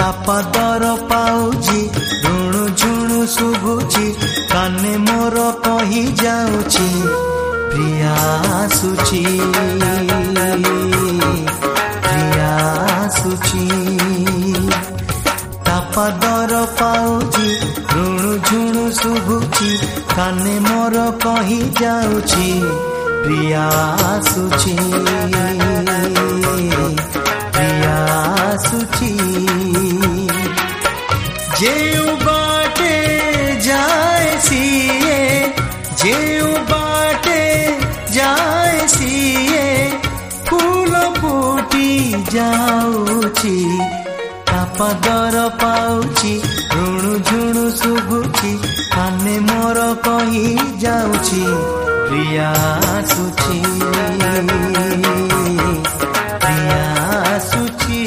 ପାଦର ପାଉଚି ଝୁଣୁ ଝୁଣୁ ଶୁଭୁଛି କାନେ ମୋର କହି ଯାଉଛି ପ୍ରିୟା ଆସୁଛି ପ୍ରିୟା ଆସୁଛି ତା ପାଦର ପାଉଚି ଝୁଣୁ ଝୁଣୁ ଶୁଭୁଛି କାନେ ମୋର କହି ଯାଉଛି ପ୍ରିୟା ଆସୁଛି ପ୍ରିୟା ଆସୁଛି जेउ बाटे जाए सिए जेउ बाटे जाए सिए फूल फूटी जाऊची ता पादर पाउची ऋणु झुणु शुभुची काने मोर कही जाऊची प्रिया आसुची प्रिया आसुची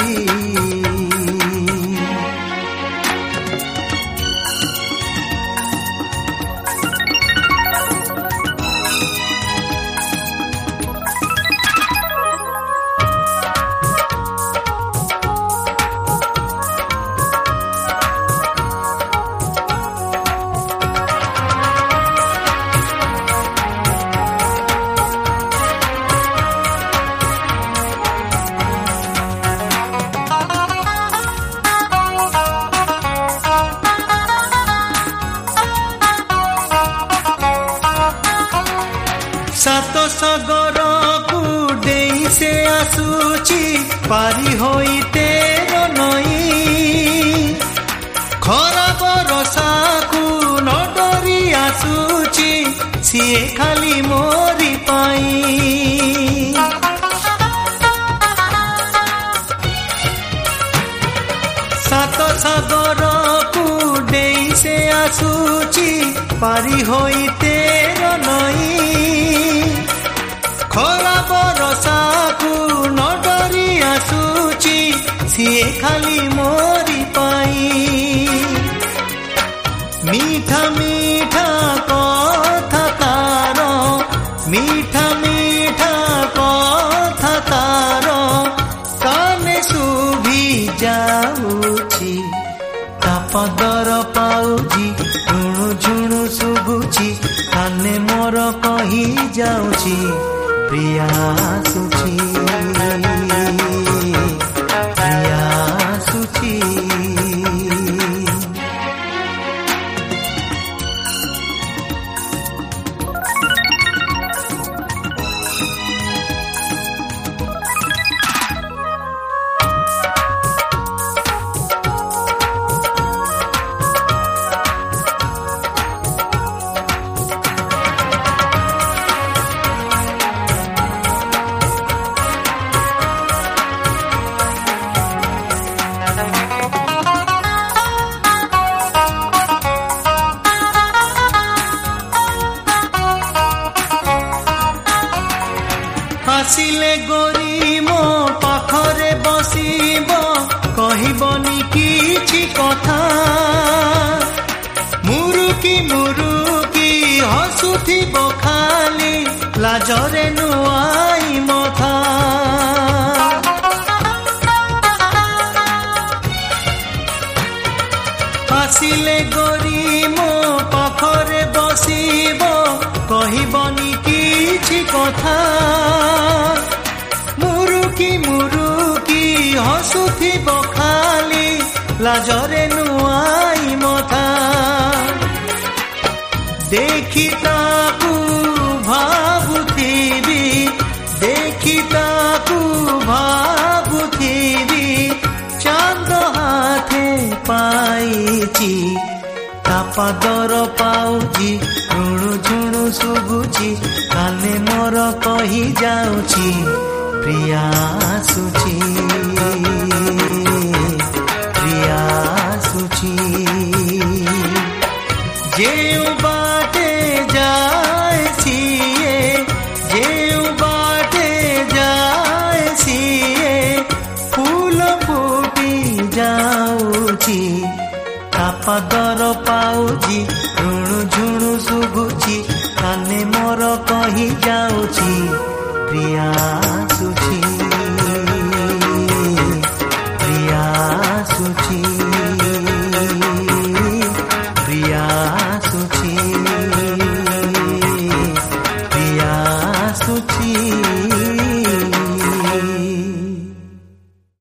सात सगर को देई से आसुची पारी होई तेर नई खरा बरसा को न डरी आसुची सिए खाली मोरी पाई सात सगर को देई से आसुची पारी होई तेर नई खरा बरसा को न डरी आसुची सिए खाली मोरी पाई मीठा मीठा कथा तार मीठा मीठा कथा तार काने शुभी जाऊची ता पादर पाउची ऋणु झुणु शुभुची काने मोर कही जाऊची प्रिया आसुची प्रिया आसुची आसिले गोरी मो पाखरे बसिब कहबनी किछि कथा मुरुकी मुरुकी हसुथिब खाली लाजरे नुआई मथा आसिले गोरी मो पाखरे बसिब कहबनी किछि कथा मुरुकी मुरुकी हसुथिब खाली लाजरे नुआई मथा देखी ताकू भाबुथिबी देखी ताकू भाबुथिबी चांद हाथे पाइची ता पादर पाउची ऋणु झुणु शुभुची काने मोर कही जाऊची प्रिया आसुची प्रिया आसुची जेउ बाटे जाए सिए जेउ बाटे जाए सिए फूल फूटी जाऊची ता पादर पाउची ऋणु झुणु शुभुची काने मोर कही जाऊची प्रिया आसुची प्रिया आसुची। ଆସୁଛି।